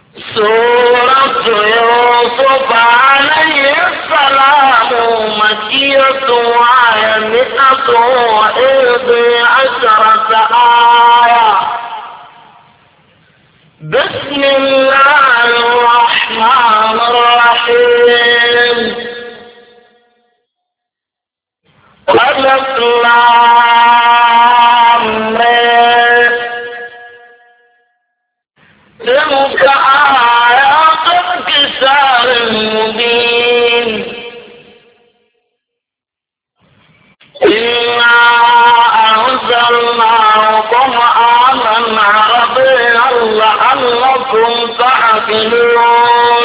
سورة يوسف عليه السلام مكية وهي 111 آية. بسم الله الرحمن الرحيم. ألف لام ميم. تلك آيات الكتاب المبين. إنا أنزلناه قرآنا عربيا لعلكم تعقلون.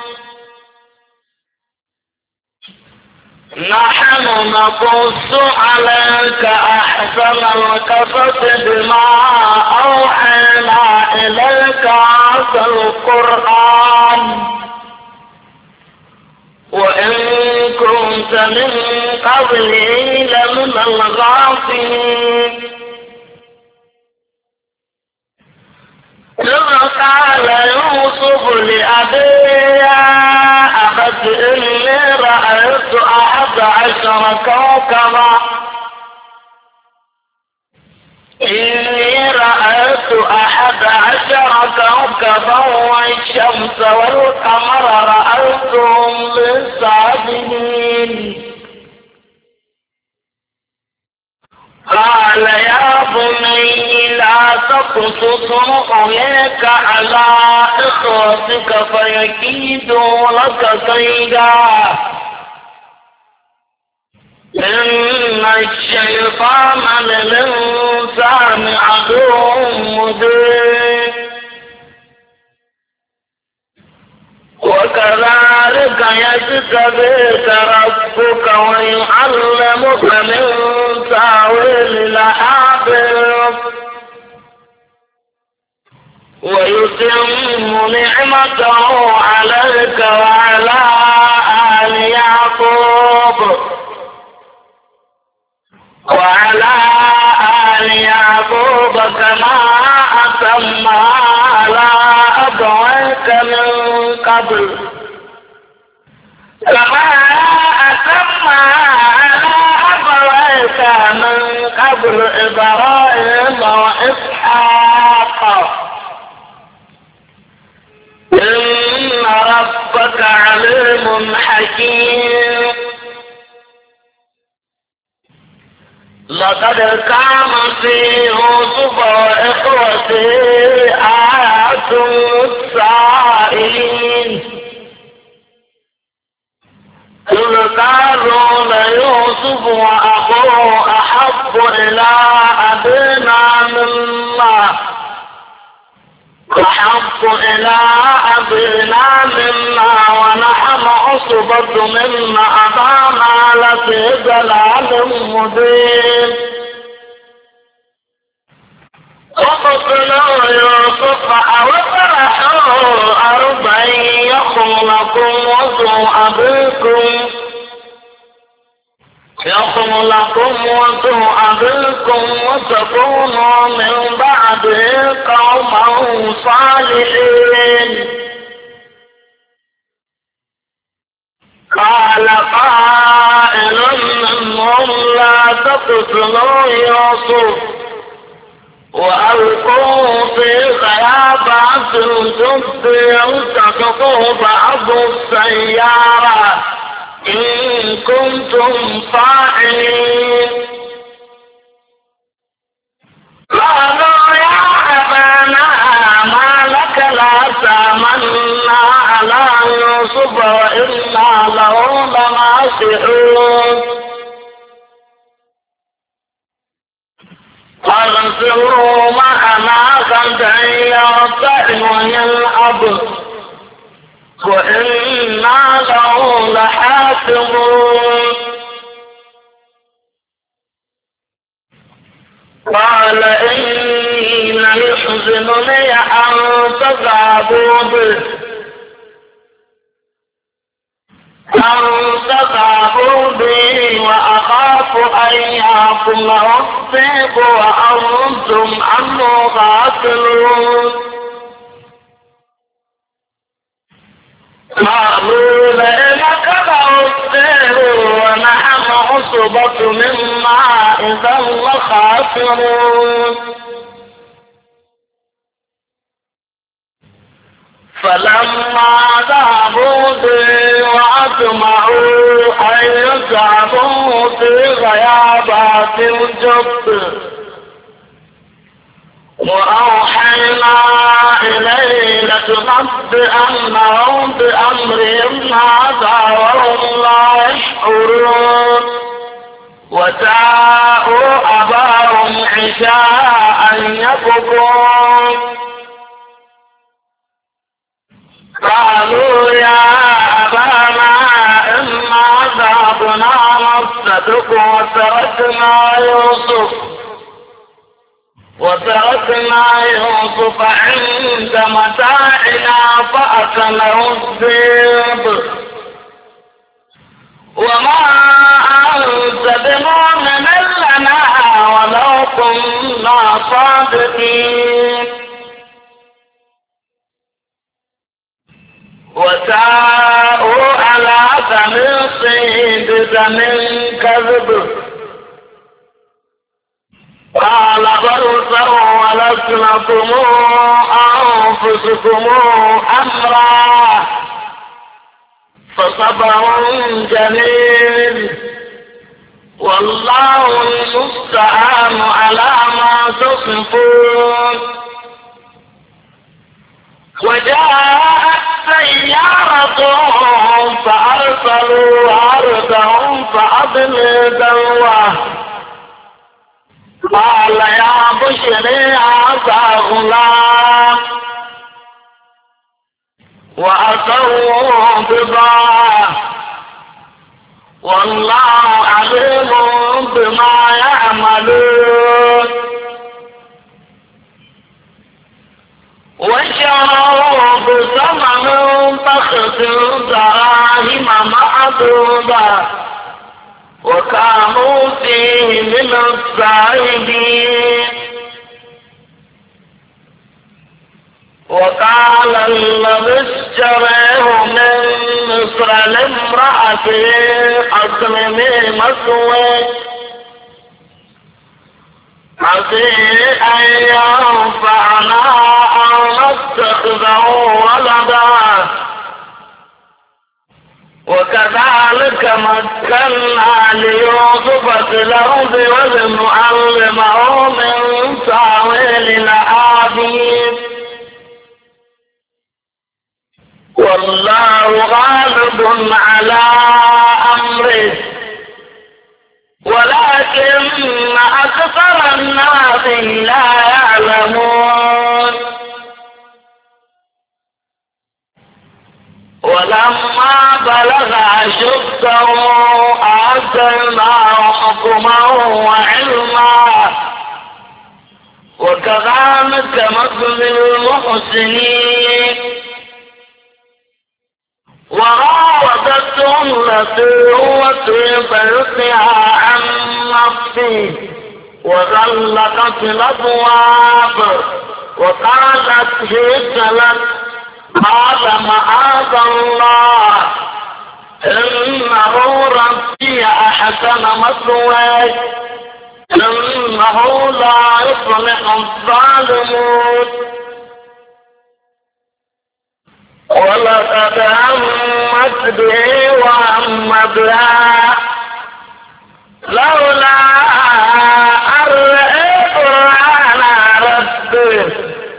نحن نقص عليك أحسن القصص بما أوحينا إليك هذا القرآن وإن كنت من قبله لمن الغافلين. إذ قال يوسف لأبيه يا أبت إني رأيت 11 كوكبا والشمس والقمر رأيتهم للساجدين. قال يا بني لا تقصص رؤياك على إخوتك فيكيدوا لك كيدا إن الشيطان للإنسان عدو مبين. وكذلك يجتبيك ربك ويعلمك من تأويل الأحاديث ويتم نعمته عليك وعلى آل يعقوب كما أتمها على أبويك من قبل إبراهيم وإسحاق إن ربك عليم حكيم. لقد كان في يوسف وإخوته آيات للسائلين إذ قالوا ليوسف وأخوه أحب إلى أبينا منا ونحن عصبة مما أبانا لفي ضلال مبين. اقتلوا يوسف أو اطرحوه أرضا يخل لكم وجه أبيكم وتكونوا من بعده قوما صالحين. قال قائل منهم لا تقتلوا يوسف وألقوه في غيابات الجب يلتقطه بعض السيارة إن كنتم فاعلين. قالوا يا أبانا ما لك لا تأمنا على يوسف وإنا له لناصحون. أرسلوا معنا غدا يرتع ويلعب وإنا له لحافظون. قال إني ليحزنني أن تذهبوا به وأخاف أن يأكله الذئب وأنتم عنه غافلون. قالوا لئنك لعصير ونحن عصبة مما إذا لخاسرون فلما ذهبوا به وأجمعوا أن يذهبوا في غيابات الجب وأوحينا إليه لتنبئنهم بأمرهم هذا وهم لا يشعرون وجاءوا أباهم عشاء يبكون قالوا يا أبانا إنا ذهبنا نصطدق وتركنا يوسف عند متاعنا فأكله الذئب وما أنت بمؤمن لنا ولو كنا صادقين وجاءوا على قميصه بدم كذب قال بل سولت لكم أنفسكم أمرا فصبر جميل والله المستعان على ما تصفون وجاءت سيارة فأرسلوا عرضهم فأضلوا دلوه قال يا بشري هذا غلام وأسروا بضاعة والله عليم بما يعملون وشروا بثمن بخس دراهم معدودة وكانوا فيه من الزاهدين وقال الذي اشتريه من مصر لامرأته أسلمي مثواه عسى أن ينفعنا أو نتخذه ولدا وكذلك مكنا ليوسف في الأرض ولنعلمه من تأويل الأحاديث والله غالب على أمره ولكن أكثر الناس لا يعلمون ولما بلغ أشده آتيناه حكما وعلما وكذلك مثل المحسنين وراودته التي هو في بيتها عن نفسه وغلقت الأبواب وقالت هيت لك قال معاذ الله إنه ربي أحسن مثواي إنه لا يفلح الظالمون ولقد همت به وهم بها لولا أن رأى برهان ربه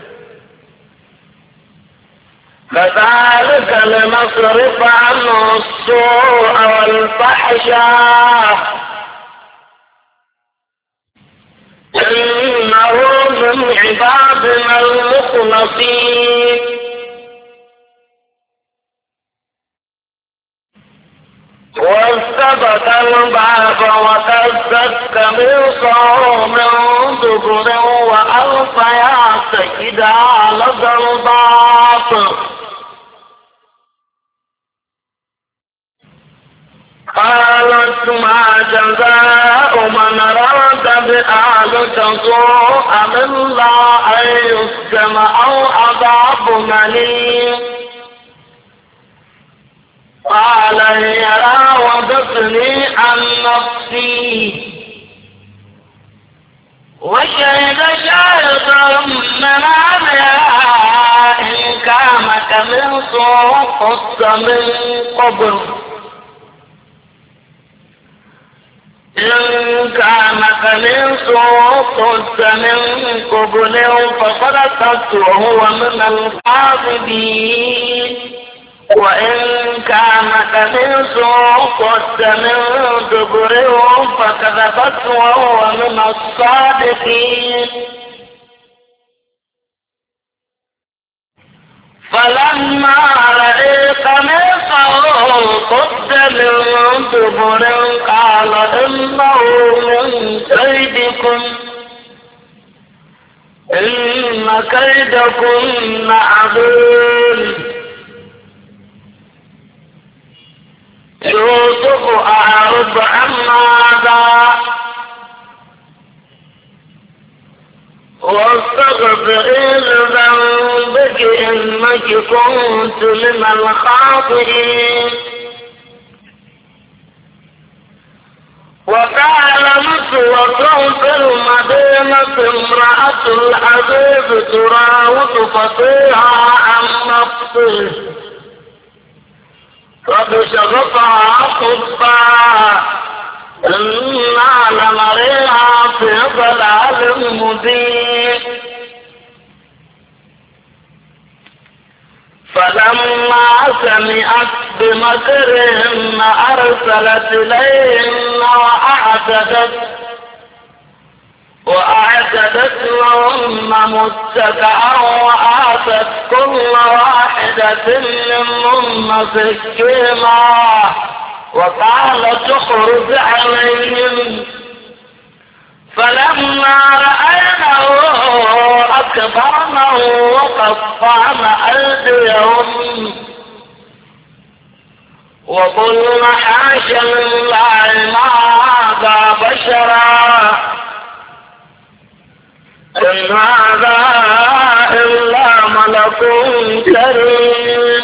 كذلك لنصرف عنه السوء والفحشاء إنه من عبادنا المخلصين واستبق الباب وقدت قميصه من دبر وألف يا سيدها لدى الباب قالت ما جزاء من راد بأهلك سوءا إلا أن يسجن أو عذاب أليم قال هي راودتني عن نفسي وشهد شاهد من أهلها إن كان قميصه قد من قبل إن كان قميصه قد من قبل فصدقت وهو من الكاذبين وإن كان قميصه قد من دبر فكذبت وهو من الصادقين فلما رأى قميصه قد من دبر قال إنه من كيدكم إن كيدكم عظيم يوسف أعرض عما واستغفري لذنبك إنك كنت من الخاطئين وقال نسوة في المدينة امرأة العزيز تراود فتيها عن نفسه قد شغفها حبا إنا لنريها في ضلال مبين فلما سمعت بمكرهن أرسلت إليهن وأعتدت لهن متكئا وآتت كل واحدة منهن سكينا وقالت اخرج عليهم فلما رأينه أكبرنه وقطعن أيديهم وقلن حاش لله ما هذا بشرا إن هذا إلا ملك كريم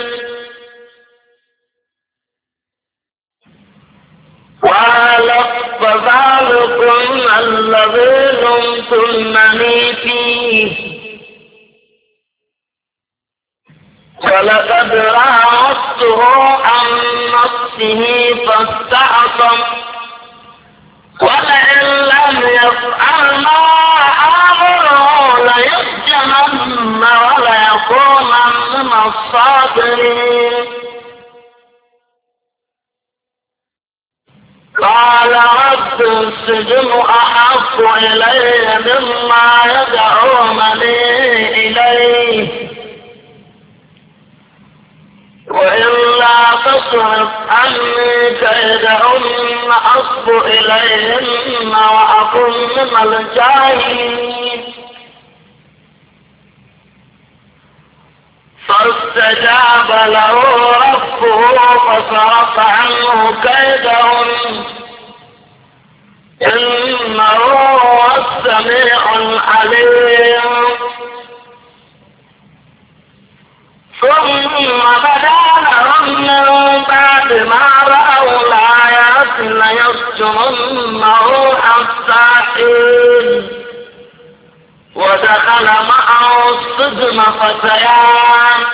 قالت فذلكم الذي لمتنني فيه ولقد راودته عن نفسه فاستعصم ولئن لم يفعل ما آمره ليسجنن وليكونن من الصاغرين قال رب السجن أحب إلي مما يدعونني إليه وإلا تصرف عني كيدهن أصب إليهن وأكن من الجاهلين فاستجاب له ربه فصرف عنه كيدهن إنه هو السميع العليم ثم بدا لهم من بعد ما رأوا الآيات ليسجننه حتى حين ودخل معه السجن فتيان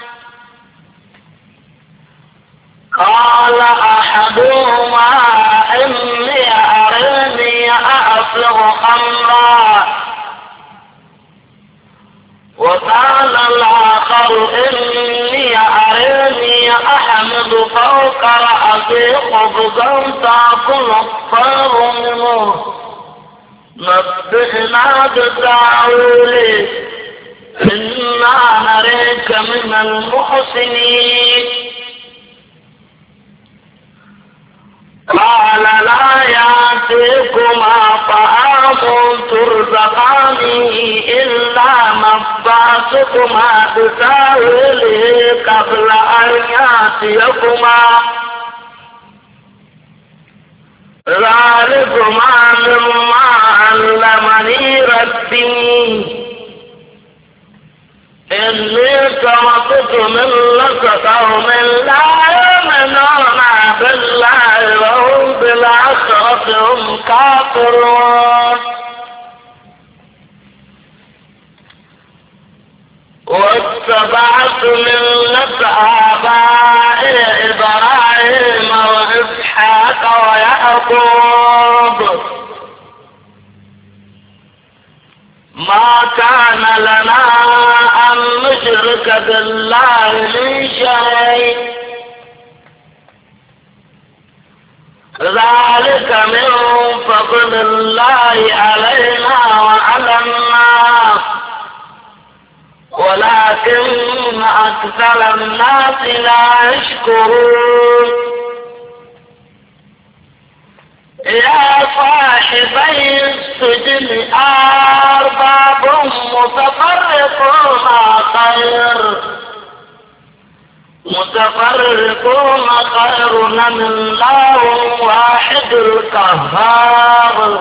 قال أحدهما إني أريني أعصر خمرا وقال الآخر إني أريني أحمد فوق رأسي خبزا تأكل الطير منه نبئنا بتأويله إنا نريك من المحسنين قال لا يأتيكما طعام ترزقانه إلا نبأتكما بتأويله قبل أن يأتيكما ذلكما مما علمني ربي إني تركت ملة قوم لا يؤمنون بالله وهم بالآخرة هم كافرون. واتبعت ملة آبائي إبراهيم وإسحاق ويعقوب ما كان لنا أن نشرك بالله من شيء ذلك من فضل الله علينا وعلى الناس ولكن أكثر الناس لا يشكرون. يا صاحبي السجن أرباب متفرقون خير من الله واحد القهار.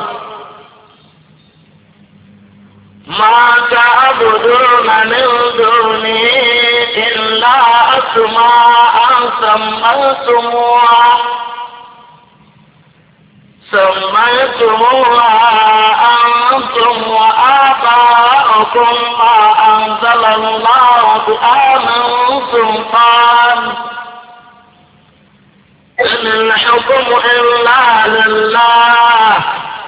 ما تعبدون من دونه إلا أسماء سميتموها أنتم وآباؤكم ما أنزل الله بها من سلطان إن الحكم إلا لله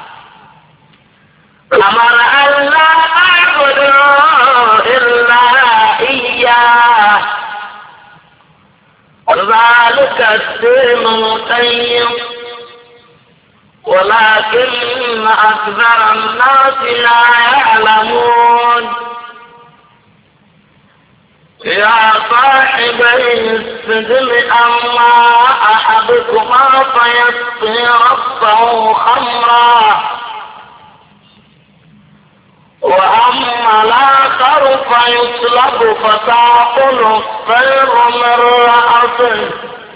أمر أن لا نعبدوا إلا إياه ذلك الدين القيم ولكن أكثر الناس لا يعلمون. يا صاحبي السجن أما أحدكما فيسقي ربه خمرا وأما الآخر فيصلب فتأكل الطير من رأسه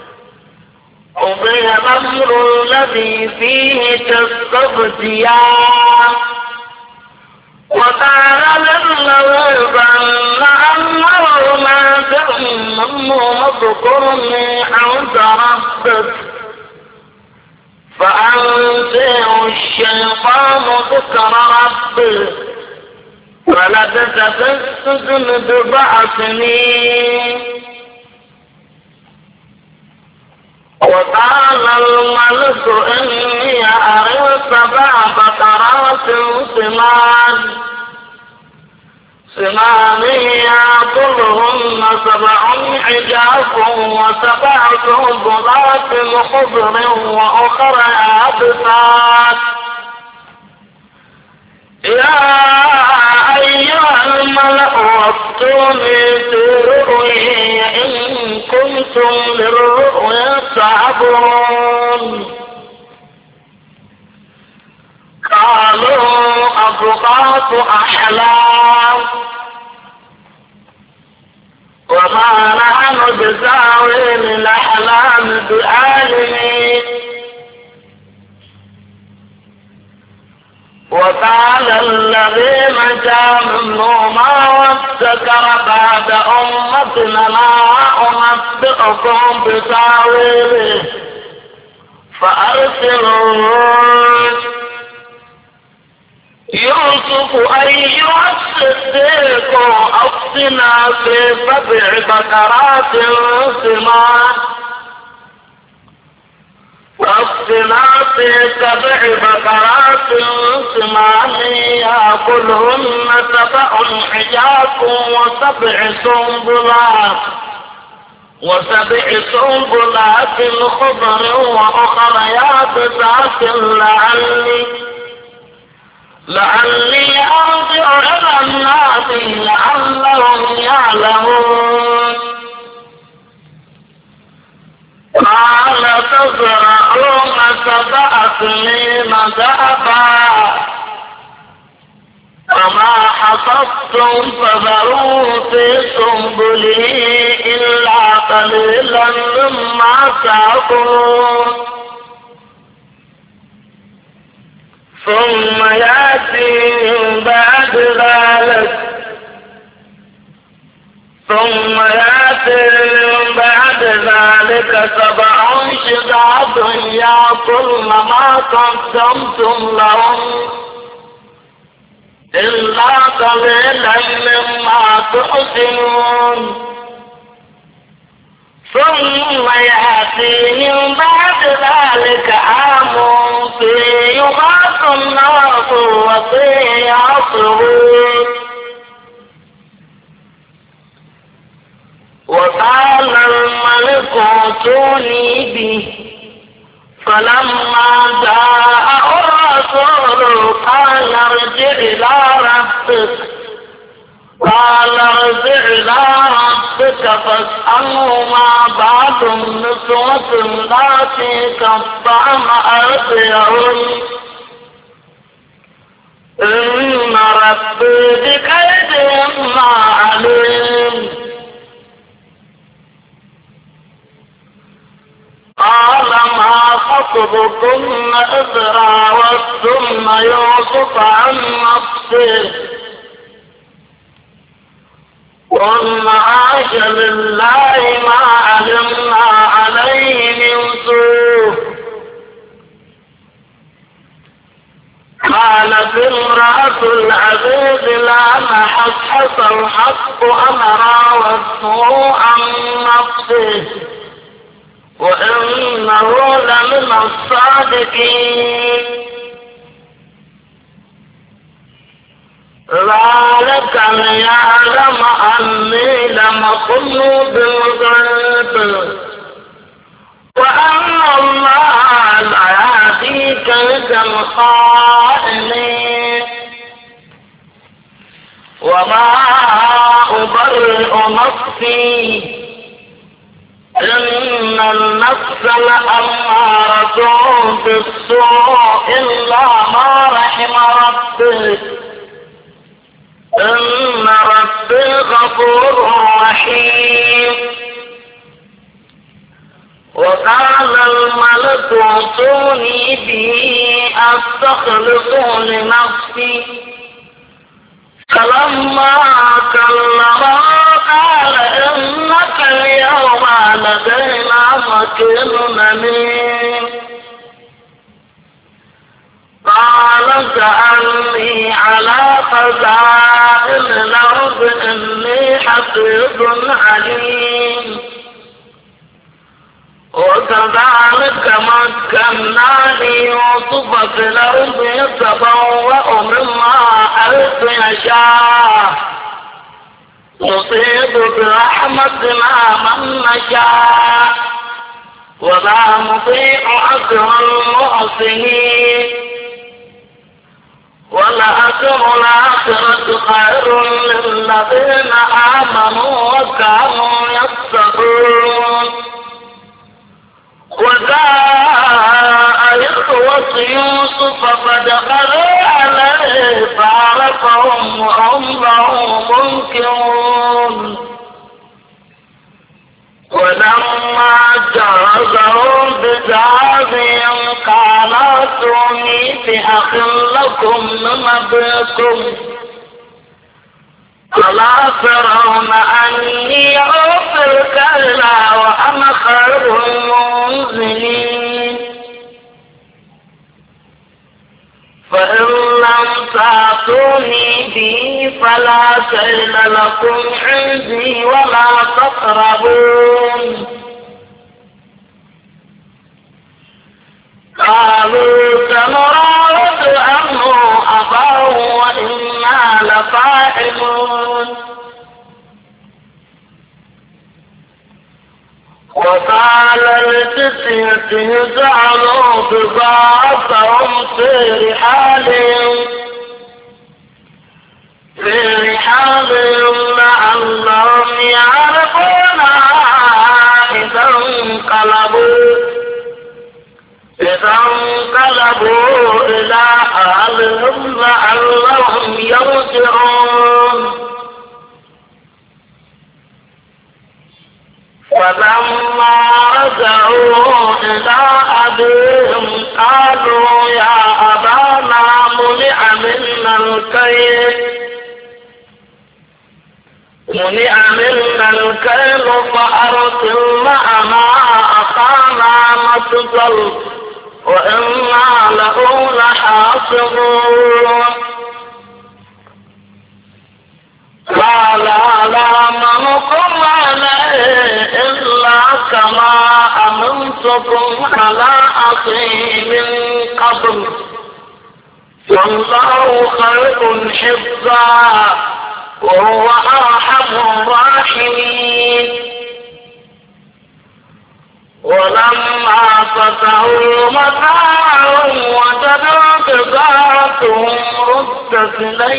قضي الأمر الذي فيه تستفتيان وكان للذي ظن أنه منه اذكرني عند ربك فأنسيه الشيطان ذكر ربه فلبث في السجن بضع سنين. وقال الملك إني أرى 7 بقرات سمان يأكلهن 7 عجاف و7 سنبلات خضر وأخر يابسات. يا أيها الملأ وافتوني في رؤياي إن كنتم للرؤيا تعبرون. قالوا أضغاث أحلام وما نحن بتأويل الأحلام بعالمين. وقال الذي نجا منهما وادكر بعد أمتنا لا أنبئكم بتأويله فأرسلون. يوسف أيها الصديق أفتنا في 7 بقرات سمان يأكلهن 7 عجاف و7 سنبلات خضر وأخر يابسات لعلي أرجع إلى الناس لعلهم يعلمون. قال تزرعون 7 سنين دأبا وما حصدتم فذروه في سنبله إلا قليلا مما تأكلون. ثم يأتي من بعد ذلك ذلك 7 شداد يأكلن ما قدمتم لهم إلا قليلا مما تحسنون ثم يأتي من بعد ذلك عام فيه يغاث الناس وفيه يعصرون وقال الملك ائتوني به فلما جاءه الرسول قال ارجع إلى ربك فاسأله ما بعد النسوة اللاتي قطعن أيديهن إن ربي بكيدهن عليم قال ما خطبكن إذ راوتن يوسف عن نفسه قلن حاش لله ما علمنا عليه من سوء قالت امرأة العزيز لا نحصحص الحق أنا راودته عن نفسه وإنه لمن الصادقين ذلك ليعلم أني لم أكن بالغيب وأن الله لا يهدي كيد الخائنين وما أبرئ نفسي إن النفس لأمارة بالسوء إلا ما رحم ربي إن ربي غفور رحيم وقال الملك ائتوني به أستخلصه لنفسي فلما كلمه قال إنك اليوم لدينا مكين أمين قال سألني على خزائن الأرض إني حفيظ عليم وكذلك مكنا ليوسف في الأرض يتبوأ مما حيث يشاء نصيب برحمتنا من نشاء ولا نضيع أجر المحسنين ولأجر الآخرة خير للذين آمنوا وكانوا يتقون وجاء إخوة يوسف فدخلوا عليه فعرفهم وهم له منكرون ولما جهزهم بجهازهم قال ائتوني بأخ لكم من أبيكم ألا ترون أني أوفي الكيل وأنا خير المنزلين فإن لم تأتوني به فلا كيل لكم عندي ولا تقربون قالوا سنراود عنه أباه وإنا لفاعلون وقال لفتيته جعلوا بضاعتهم في رحالهم لعلهم يعرفونها إذا انقلبوا إلى أهلهم لعلهم يرجعون فلما رجعوا إلى أبيهم قالوا يا أبانا منع منا الكيل فأرسل معنا المرسل وإنا له لحافظون قال لا منكم عليه إلا كما أمنتكم على أخي من قبل والله خير حفظا وهو أرحم الراحمين ولما فتحوا متاعهم وجدوا بضاعتهم ردت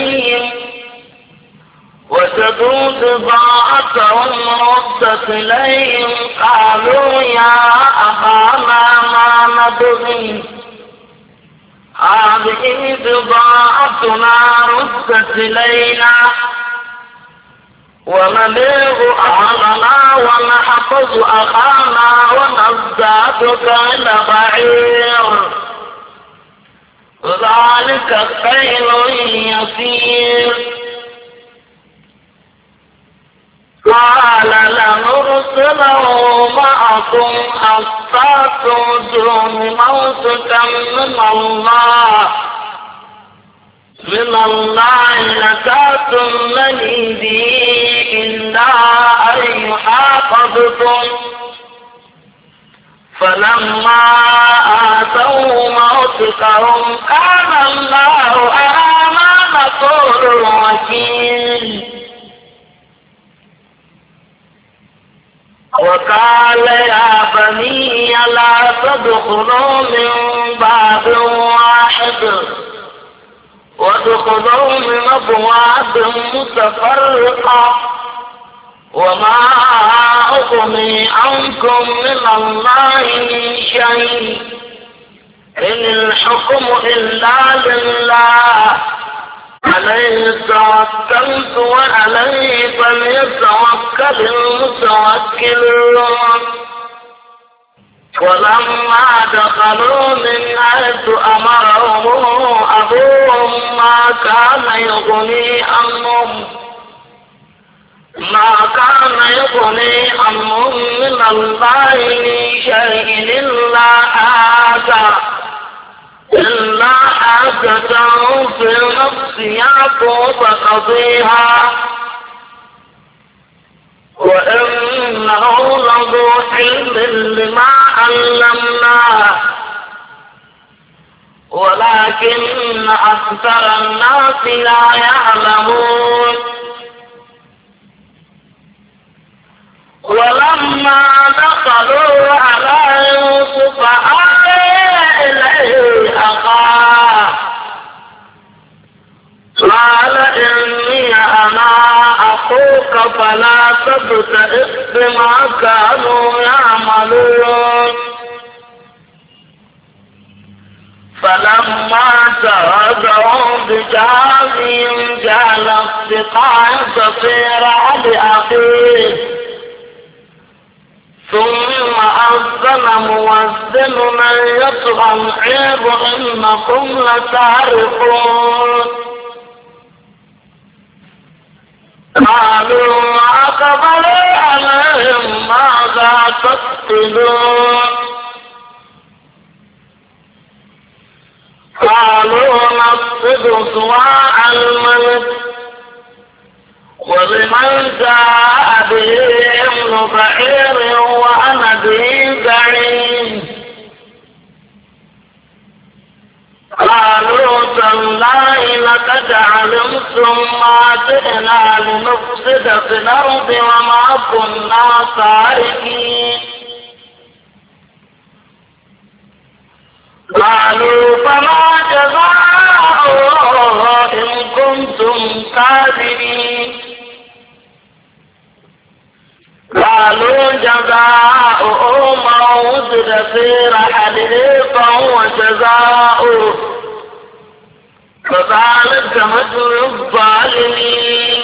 إليهم قالوا يا أبانا ما نبغي هذه بضاعتنا ردت إلينا ونبيع أهلنا ونحفظ أخانا ونزداد كيل بعير ذلك كيل يسير قال لنرسله معكم حتى تؤتون موثقا من الله لتأتونني به إلا أن يحاط فلما آتوا موثقهم كان الله على ما نقول وكيل وقال يا بني لا تدخلوا من باب واحد وادخلوا من أبواب متفرقة وما أغني عنكم من الله من شيء إن الحكم إلا لله عليه توكلت وعليه فليتوكل المتوكلون ولما دخلوا من حيث أمرهم أبوهم ما كان يغني عنهم من الله من شيء إلا حاجة في نفس يعقوب قضيها وإنه لذو علم لما علمناه ولكن أكثر الناس لا يعلمون ولما دخلوا على يوسف آوى إليه أخاه قال إني أنا أخوك فلا تبتئس بما كانوا يعملون فلما جاءهم بجهازهم جعل السقاية في رحل أخيه ثم أذن مؤذن أيتها العير إنكم لتعرفون قالوا أقبل عليهم ماذا تقتلون قالوا نقصد سواع الملك ولمن جاء به ابن بعير وأنا به زعيم قالوا تالله لقد علمتم ما جئنا لنفسد في الأرض وما كنا سارقين قالوا فما جزاؤه إن كنتم كاذبين قالوا جزاؤه من وجد في رحله فهو جزاؤه كذلك مثل الظالمين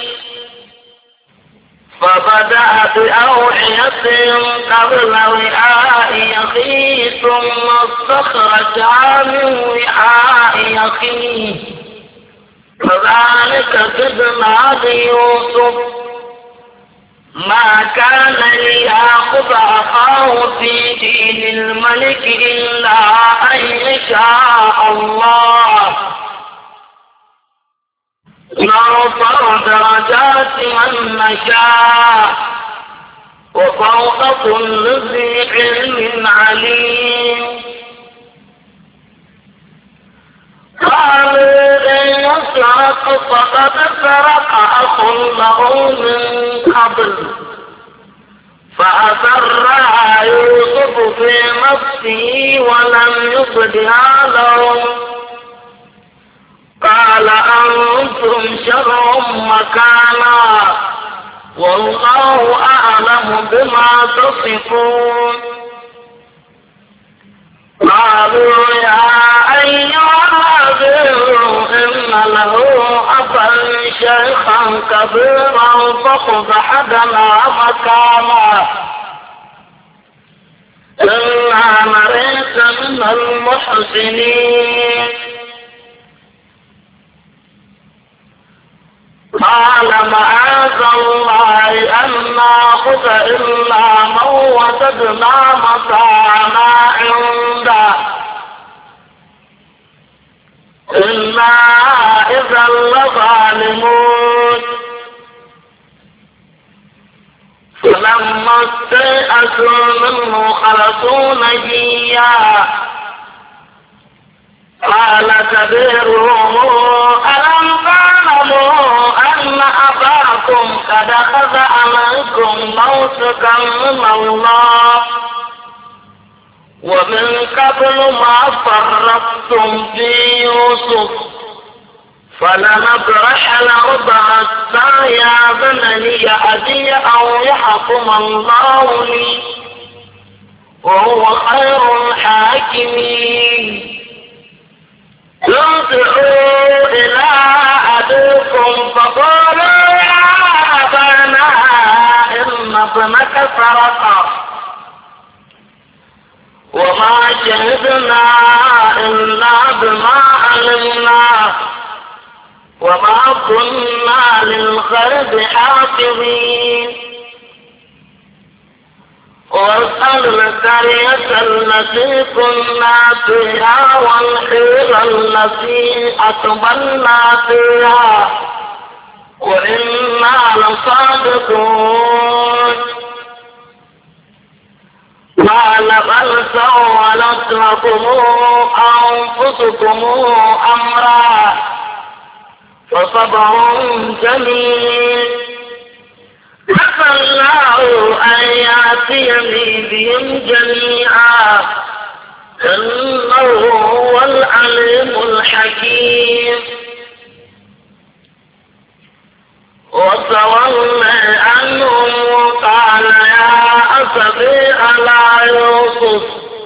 فبدأ بأوعيتهم قبل وعاء أخيه ثم استخرجها من وعاء أخيه كذلك كدنا ليوسف ما كان ليأخذ أخاه تغلوا في دين الملك إلا أن يشاء الله نرفع درجات من نشاء وفوق كل ذي علم عليم. قالوا إن يسرق فقد سرق أخ له من قبل فأسرها يوسف في نفسه ولم يبدها لهم قال أنتم شر مكانا والله أعلم بما تصفون. قالوا يا أيها العزيز إن له أبا شيخا كبيرا فخذ أحدنا مكانا إنا نريك من المحسنين. قال معاذ الله أن نأخذ إلا من وجدنا متاعنا عنده إنا إذا لظالمون. فلما استيئسوا منه خلصوا نجيا قال كبيرهم ألم تعلموا أن أباكم قد أخذ عليكم موثقا من الله ومن قبل ما فرطتم في يوسف فلنبرح الأرض حتى يأذن لي أبي أو يحكم الله لي وهو خير الحاكمين. ارجعوا إلى أبيكم فقولوا يا أبانا إن ابنك سرق وما شهدنا إلا بما علمنا وما كنا للغيب حافظين. واسأل القرية التي كنا فيها والحيرة التي أقبلنا فيها وإنا لصادقون. قال بل سولت لكم أنفسكم أمرا فصبر جميل عسى الله أن يأتيني بهم جميعا إنه هو العليم الحكيم. وتولى عنهم وقال يا أسفي على يوسف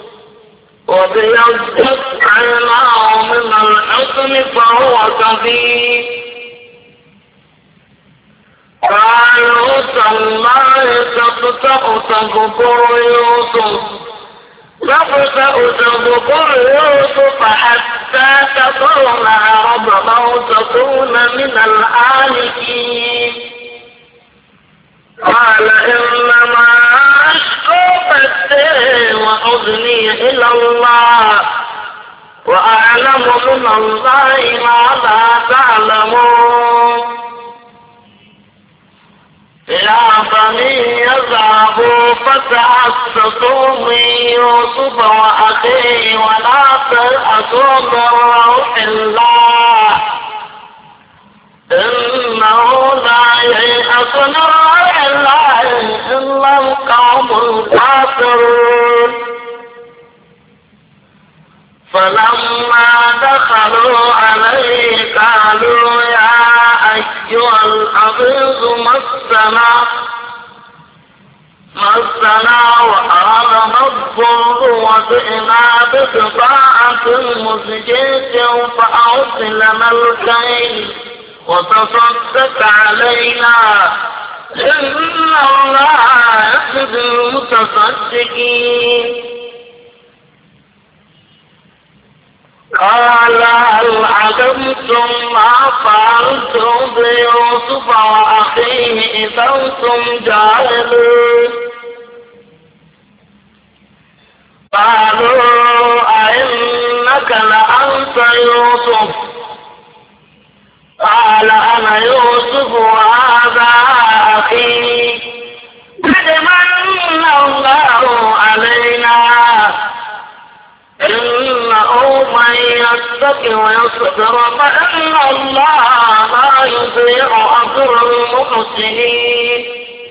وبيضت عيناه من الحزن فهو كظيم. قالوا تالله تفتأ تذكر يوسف حتى تكون عرضا أو تكون من الهالكين. قال إنما أشكو بثي وحزني إلى الله وأعلم من الله ما لا تعلمون. يا بني يذهبوا فتحسسوا من يوسف وأخيه ولا تيأسوا من روح الله إنه لا ييأس من روح الله إلا القوم الكافرون. فلما دخلوا عليه قالوا يا أيها العزيز مسنا وأهلنا الضر وجئنا ببضاعة مزجاة فأوصل لنا الكيل وتصدق علينا إن الله يجزي المتصدقين. قال هل علمتم ما فعلتم بيوسف وأخيه إذا أنتم جاهلون. قالوا أئنك لأنت يوسف قال أنا يوسف وهذا أخي قد من الله علينا إنه من يتق ويصبر فإن الله لا يضيع أجر المحسنين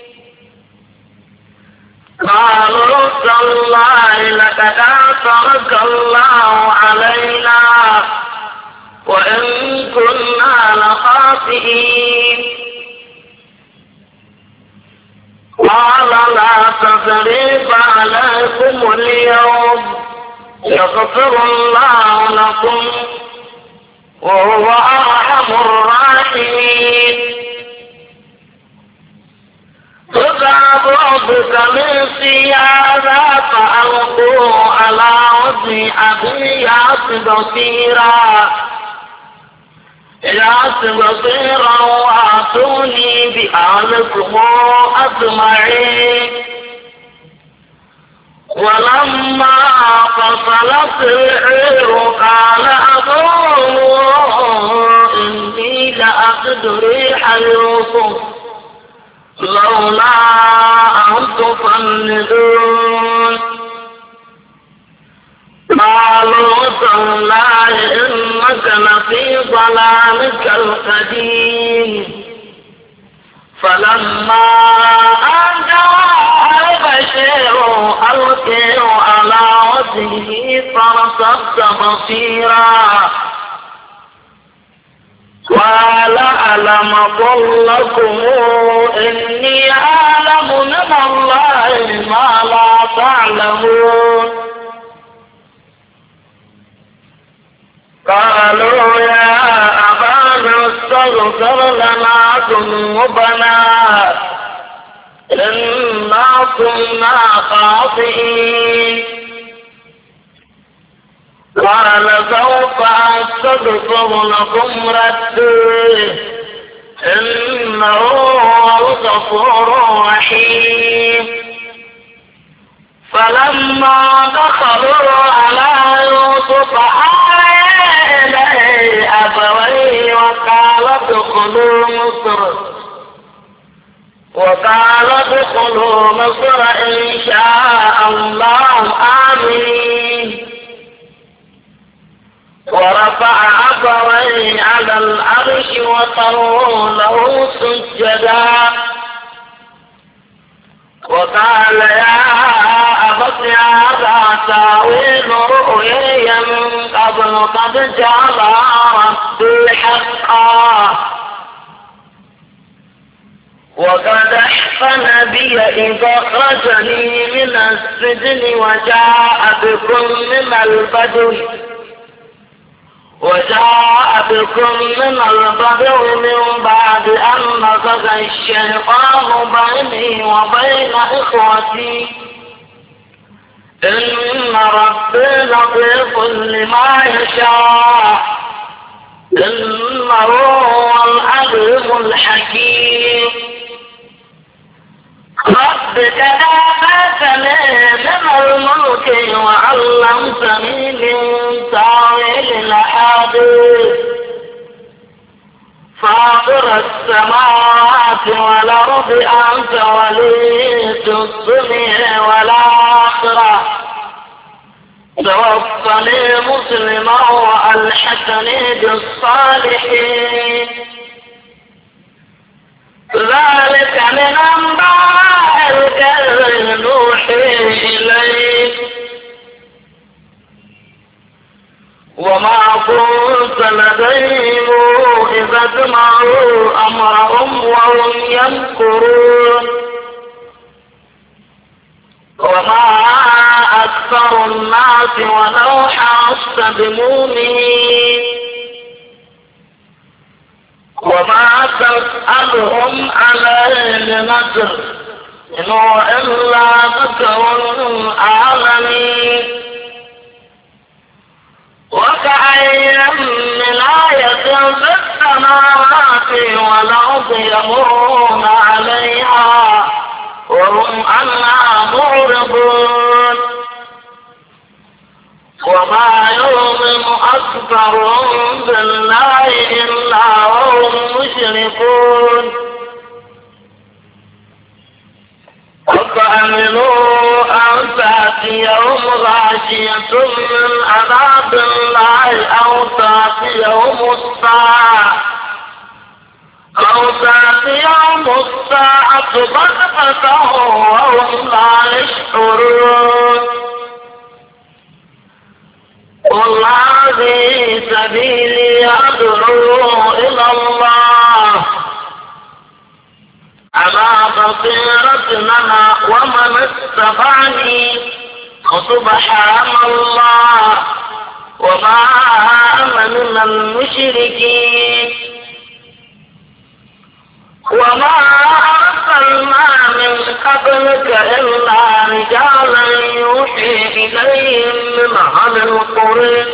قالوا تالله لقد آثرك الله علينا وإن كنا لخاطئين قال لا تثريب عليكم اليوم يغفر الله لكم وهو أرحم الراحمين فذهبوا بقميصي هذا فألقوا على وجه أبي يأت بصيرا وأتوني بأهلكم أجمعين ولما فصلت العير قال أبوه إني لأجد ريح يوسف لولا أن تفندون قالوا تالله إنك لفي ضلالك القديم فلما أن جاء البشير ألقيه على وجهه فارتد بصيرا قال ألم أقل لكم إني أعلم من الله ما لا تعلمون قالوا يا أبانا استغفر لنا ذنوبنا إنا كنا خاطئين قال سوف أستغفر لكم ربي إنه هو الغفور الرحيم فلما دخلوا على يوسف أبويه وقال ادخلوا مصر إن شاء الله آمين ورفع أبويه على العرش وخروا له سجدا وقال يا أبت هذا تأويل رؤياي من قبل قد جعل ربي حقا وقد أحسن بي إذ أخرجني من السجن وجاء بكم من البدو من بعد أن نزغ الشيطان بيني وبين إخوتي إن ربي لطيف لما يشاء إنه هو العليم الحكيم رب كتبتني من الملك وعلمتني من تأويل الأحاديث فاطر السماوات والأرض أنت ولي في الدنيا والآخرة توفني مسلما وألحقني بالصالحين ذلك من أنباء الغيب نوحي إليك وما كنت لديهم إذا اجمعوا أمرهم وهم يمكرون وما أكثر الناس ولو حرصت بمؤمنين وما تسألهم عليه من أجر إن هو إلا ذكر للعالمين وكأين من آية في السماوات والأرض يمرون عليها وهم عنها معرضون أكثرهم بالله إلا وهم مشركون أفأمنوا أن تأتيهم غاشية من عذاب الله أو تأتيهم الساعة بغتة وهم لا يشعرون قل هذه سبيلي أدعو إلى الله على بصيرة أنا ومن اتبعني وسبحان الله وما أنا من المشركين وما أرسلنا من قبلك إلا رجالا يوحي إليهم من أهل القرى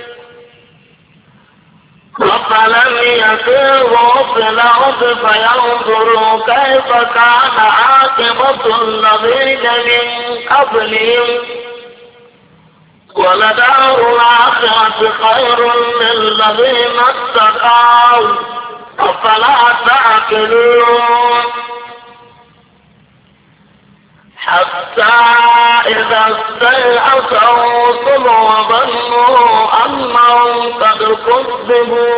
أفلم يسيروا في الأرض فينظروا كيف كان عاقبة الذين من قبلهم ولدار الآخرة خير للذين اتقوا أفلا تعقلون حتى إذا استيأس الرسل وظنوا أنهم قد كذبوا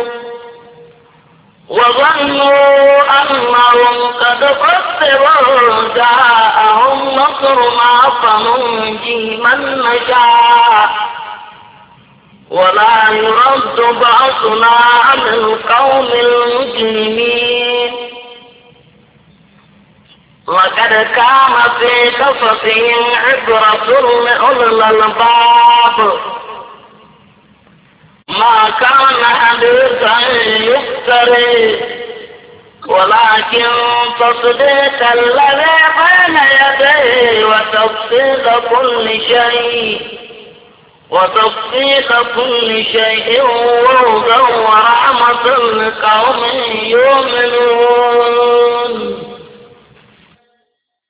جاءهم نصرنا فننجي من نشاء ولا يرد بأسنا عن القوم المجرمين وقد كان في قصصهم عبرة لأولي الألباب ما كان حديثا يفتري ولكن تصديق الذي بين يديه وتفصيل كل شيء وهدى ورحمة لقوم يؤمنون